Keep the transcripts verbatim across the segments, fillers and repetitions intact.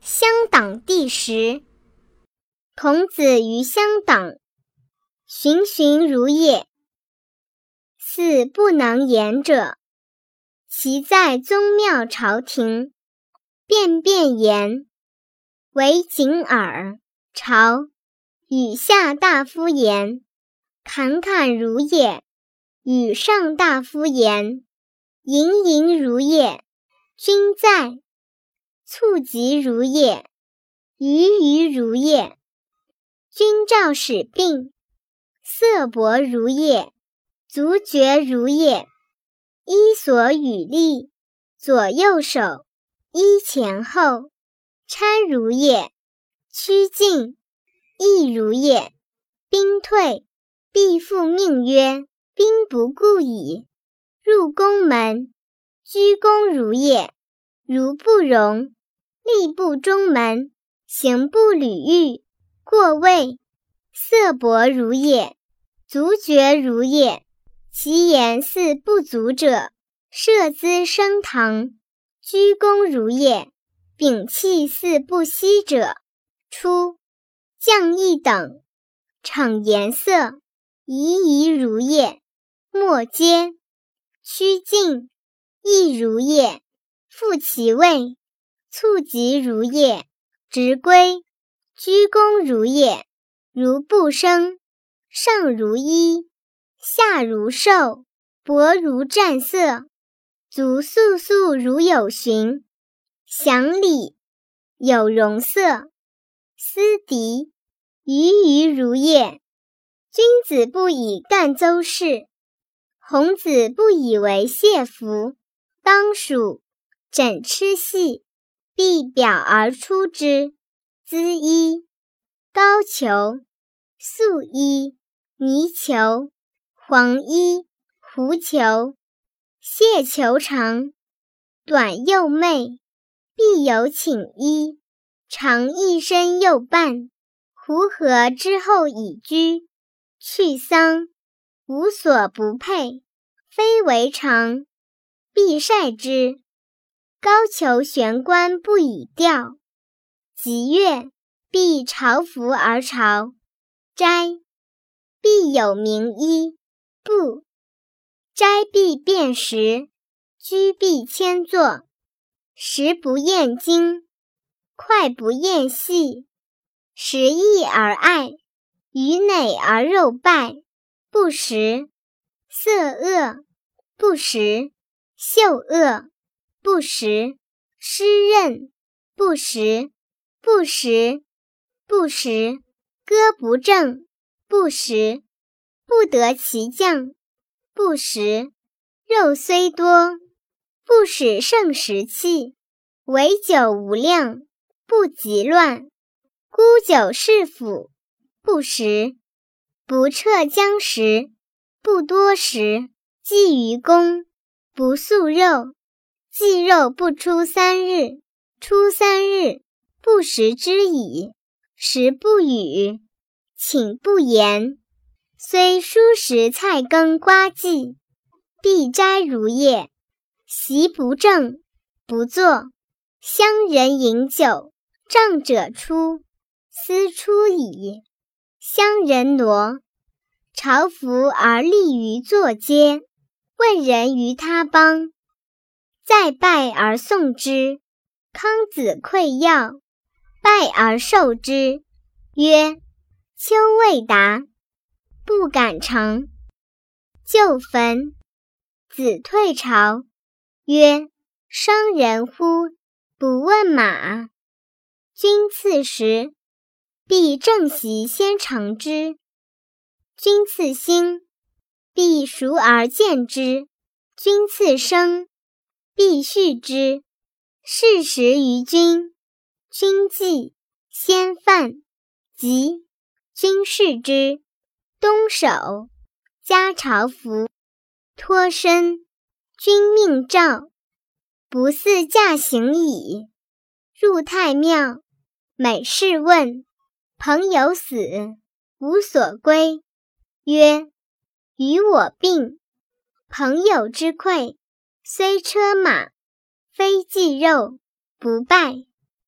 乡党第十。孔子于乡党，循循如也。似不能言者，其在宗庙朝廷，辩辩言，为谨耳。朝与下大夫言，侃侃如也；与上大夫言，盈盈如也。君在，促疾如也，鱼鱼如也。君肇始病，色薄如也，足厥如也。衣所与立，左右手，衣前后，搀如也。趋近，亦如也。兵退，必复命曰：兵不顾矣。入宫门，居躬如也。如不容，立不中门，行不履狱。过位，色薄如也，足厥如也。其言似不足者，射资升堂。居躬如也，摒弃似不息者。出，降一等，逞颜色，夷夷如也。莫嗟，趋近，亦如也。复其位，促疾如也。直归，居躬如也。如不生，上如衣，下如兽，薄如战色。足簌簌如有循，详礼，有容色。思敌，鱼鱼如也。君子不以干邹事，孔子不以为谢服。当属，枕螭系，必表而出之。缁衣，高裘，素衣，泥裘，黄衣，狐裘。谢裘长，短又媚，必有请衣。长一身又半，胡合之后以居。去丧，无所不佩，非为常，必晒之。高俅悬冠不以吊。吉乐，必朝服而朝。斋，必有名医。布，斋必辨识，居必迁坐。食不厌精，脍不厌细。食易而爱，鱼馁而肉败。不食，色恶；不食，嗅恶；不食，湿刃；不食，不食，不食，歌不正；不食，不得其将；不食，肉虽多，不使胜食气。唯酒无量，不及乱。沽酒是辅，不食。不彻将食，不多食。祭于公，不素肉。祭肉不出三日，出三日，不食之矣。食不语，寝不言。虽蔬食菜羹瓜祭，必斋如也。席不正，不坐。乡人饮酒，杖者出，斯出矣。乡人挪，朝服而立于坐阶。问人于他邦，再拜而送之。康子馈要，拜而受之，曰：丘未达，不敢成。就焚。子退朝，曰：伤人乎，不问马。君赐食，必正席先尝之。君赐薪，必熟而见之。君赐生，必畜之。是食于君，君祭，先饭，及，君视之。东守，加朝服，脱身。君命诏，不似驾行矣。入太庙，每事问，朋友死，无所归。曰：与我病。朋友之馈，虽车马，非祭肉，不拜。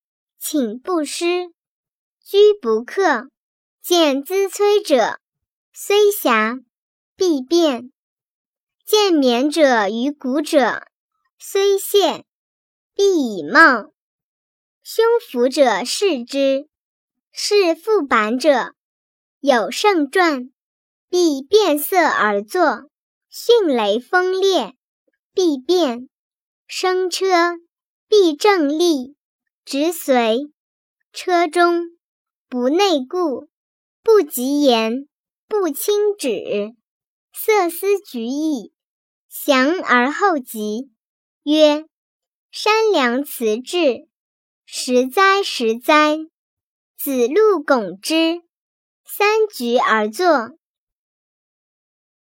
请不施，居不克。见资摧者，虽狭，必变；见勉者于骨者，虽陷，必以貌。胸腹者视之，是腹板者，有盛传，必变色而作。迅雷锋烈，必变；升车，必正立，直随。车中，不内固，不及言，不轻止。色思局意，详而后急。曰：山梁辞志，实哉实哉！子路拱之，三局而坐。